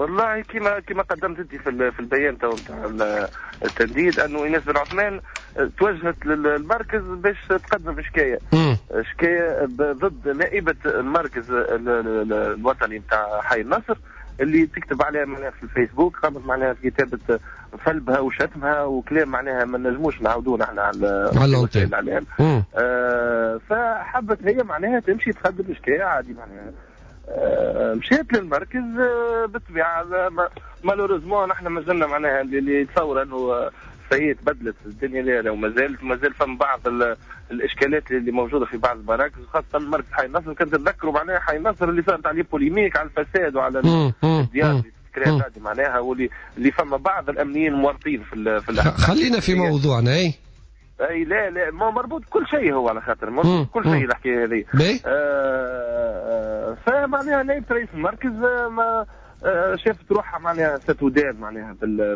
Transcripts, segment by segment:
والله كما قدمت انت في البيان نتاع التنديد انه ايناس بن عثمان توجهت للمركز باش تقدم شكايه ضد نائبه المركز الوطني نتاع حي النصر اللي تكتب عليها معناها في الفيسبوك، قامت معناها في كتابه صلبها وشتمها وكلام معناها ما نجموش نعاودوه نحن على وسائل الاعلام. فحبت هي معناها تمشي تقدم شكايه عادي معناها. مشيت للمركز بالطبيعه مالوريزمون نحن ما زلنا معناها اللي يتصور انه سيد بدلت الدنيا لا وما زال فما بعض الاشكالات اللي موجوده في بعض المراكز، خاصه مركز حي النصر. كنت تذكروا معناها حي النصر اللي صارت عليه بوليميك على الفساد وعلى الديار اللي تكرهت هذه معناها، واللي فما بعض الامنيين مورطين في خلينا في موضوعنا. اي لا ما مربوط كل شيء، هو على خاطر مربوط كل شيء الحكايه هذه. فمعناها نائب رئيس المركز ما شافت روحها معناها ستدان معناها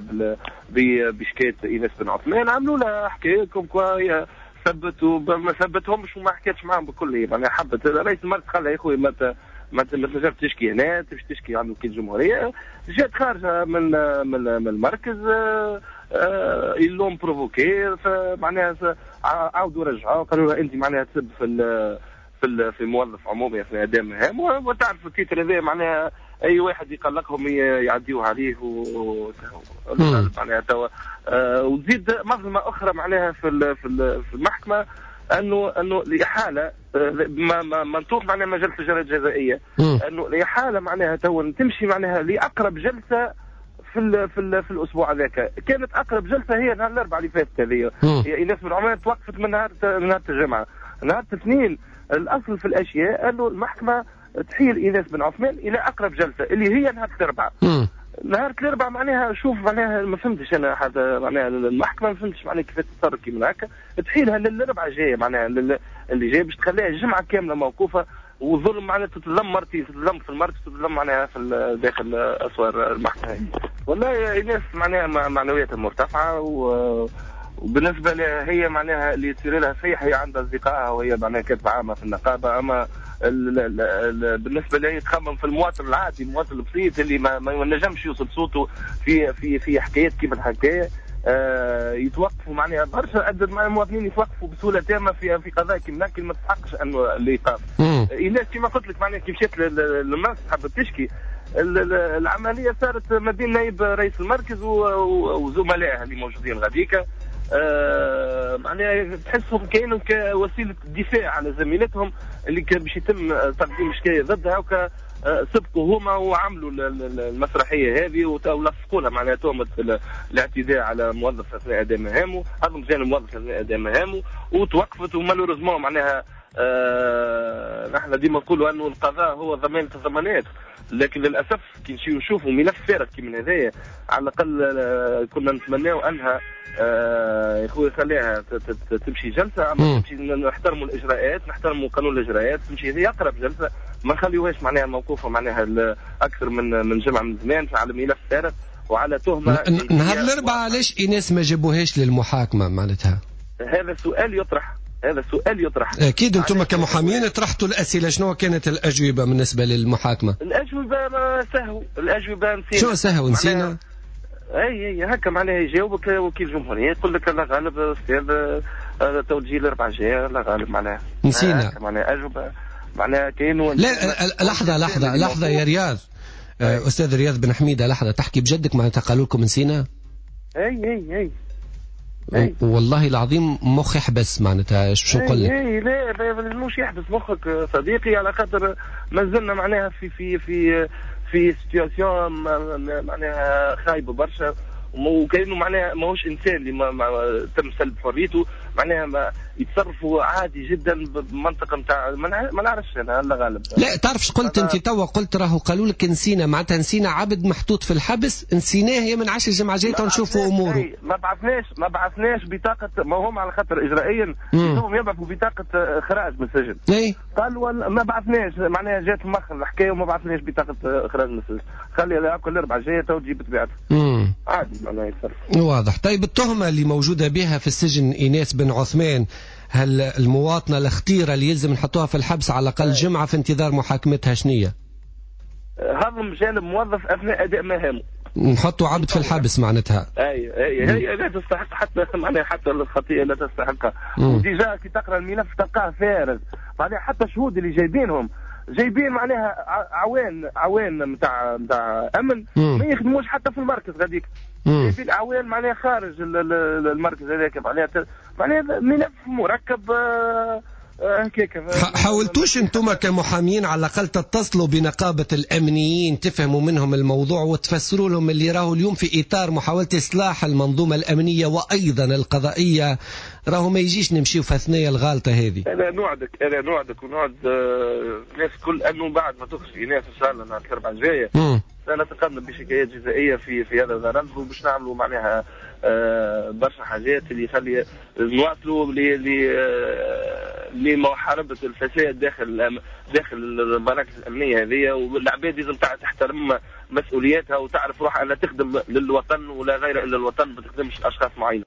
بشكايه ايناس بن عثمان. عملوا لها حكايه كوم كوا ثبت وما ثبتهمش وما حكيتش معهم بكل معناها. حبت رئيس المركز قال لها يا خويا ما تنجمش تشكي هنا، تمشي تشكي عند وكيل الجمهوريه. جات خارجه من المركز يلوم بروفوكي، فمعناها عاودوا رجعوا قالوا لها انت معناها تسب في موظف عمومي اثناء اداء مهام، وتعرف التيتر هذا معناها اي واحد يقلقهم يعديوه عليه معناها توا. وتزيد مظلمه اخرى معناها في المحكمه انه الاحاله منطوق معناها مجال التجاره الجزائيه، انه الاحاله معناها تو تمشي معناها لاقرب جلسه في الاسبوع هذاك. كانت اقرب جلسه هي نهار الاربعاء اللي فاتت هذه. هي ايناس بن عثمان توقفت من نهار الجمعه. نهار الاثنين الاصل في الاشياء انه المحكمه تحيل ايناس بن عثمان الى اقرب جلسه اللي هي نهار الاربعاء. نهار الاربعاء معناها شوف معناها ما فهمتش انا هذا معناها المحكمه ما فهمتش معناها كيف تتصرف كيما هكا، تحيلها للاربعاء جايه معناها اللي جاي باش تخليها الجمعه كامله موقوفه، وظلم معناها تتلم في المركز، تتلم معناها في داخل اسوار المحكمه. والله ايناس معناها معنوياتها مرتفعه، وبالنسبه لها هي معناها اللي تصير لها صيح هي عندها اصدقائها وهي معناها كاتبه عامه في النقابه. اما بالنسبه لي تخمم في المواطن العادي، المواطن البسيط اللي ما نجمش يوصل صوته في حكايات كيف الحكايه، يتوقفوا معناها برشا عدد مع المواطنين يتوقفوا بسهوله تامه في قضايا كيما ما تستحقش انه الايقاف. ايناس كما قلت لك معناها كي مشيت للمركز حبت تشكي، العمليه صارت ما بين نائب رئيس المركز وزملائه اللي موجودين غاديكا. معناها تحسهم كانوا كوسيله دفاع على زميلتهم اللي كان باش يتم تقديم شكايه ضدها، سبقوا هما وعملوا المسرحيه هذه ولصقوا لها معناها تهمه الاعتداء على موظف اثناء اداء مهامه، هذا مجال الموظف اثناء اداء مهامه، وتوقفت. ومالوريزمون معناها نحن ديما نقولوا انه القضاء هو ضمانه الضمانات، لكن للاسف كي نشوفوا ملف فارغ كيما هذايا على الاقل كنا نتمناو انها يا خويا خليها تمشي جلسه، اما تمشي نحترموا الاجراءات، نحترموا قانون الاجراءات، تمشي هذه اقرب جلسه، ما نخليوهاش معناها موقوفه معناها اكثر من جمعه من زمان على ملف فارغ وعلى تهمه. نهار الاربعاء علاش ايناس ما جابوهاش للمحاكمه معناتها؟ هذا سؤال يطرح. اكيد انتم كمحامين طرحتوا الاسئله، شنو كانت الاجوبه بالنسبه للمحاكمه؟ الاجوبه ما سهوا، الاجوبه نسينا. شو سهوا نسينا؟ اي هكا معناها يجاوبك وكيل الجمهوريه يقول لك الله غالب استاذ توجيه الاربعاء جايه الله غالب معناها نسينا معناها اجوبه معناها كاين. لا لحظه يا رياض، استاذ رياض بن حميده، لحظه تحكي بجدك معناتها قالوا لكم نسينا؟ اي والله العظيم مخ يحبس معناتها شو نقول لك؟ لا مش يحبس مخك صديقي، على خاطر ما زلنا معناها في سيتواسيون معناها خايبه برشا، وكانه معناها ماهوش انسان اللي ما تم سلب حريته، معناها ما يتصرفوا عادي جدا بمنطقه نتاع ما نعرفش انا الله غالب. لا تعرفش قلت انت توا قلت راهو قالوا لك نسينا، معناتها نسينا عبد محطوط في الحبس، نسيناه هي من 10 الجمعه جايه ونشوفوا اموره. ما بعثناش بطاقه، ما هم على خاطر اجرائيا هم يبعثوا بطاقه اخراج من السجن. قالوا ما بعثناش معناها جات مخ الحكايه وما بعثناش بطاقه اخراج من السجن، خلي كل اربعه جايه تو تجيب طبيعتها عادي معناها يتصرف. واضح. طيب التهمه اللي موجوده بها في السجن ايناس بن عثمان، هل المواطنة الخطيرة اللي يلزم نحطوها في الحبس على الأقل جمعة في انتظار محاكمتها شنية؟ هضم جانب موظف اثناء اداء مهامه. نحطوا عبد في الحبس معناتها. هي لا تستحق حتى معناها حتى الخطيئه لا تستحقها. وديجا كي تقرا الملف تلقاه فارغ معناها حتى الشهود اللي جايبين معناها عوان نتاع امن ما يخدموش حتى في المركز غاديك. جايبين عوان معناها خارج المركز هذاك معناها ملف مركب هكاك. حاولتوش انتم كمحامين على الاقل تتصلوا بنقابه الامنيين تفهموا منهم الموضوع وتفسروا لهم اللي راهو اليوم في اطار محاوله اصلاح المنظومه الامنيه وايضا القضائيه، راهو ما يجيش نمشيو في اثناء الغالطه هذه. انا نوعدك ونوعد الناس كل انه بعد ما تخرج ايناس ان شاء الله نهار الاربعاء الجايه سنتقدم بشكايات جزائيه في هذا الغرض، وباش نعملوا معناها برشا حاجات اللي يخلي نواصلوا لمحاربه الفساد داخل المراكز الامنيه هذه، والعباد لازم تحترم مسؤولياتها وتعرف روحها انها تخدم للوطن ولا غير الا الوطن، ما تخدمش اشخاص معينين.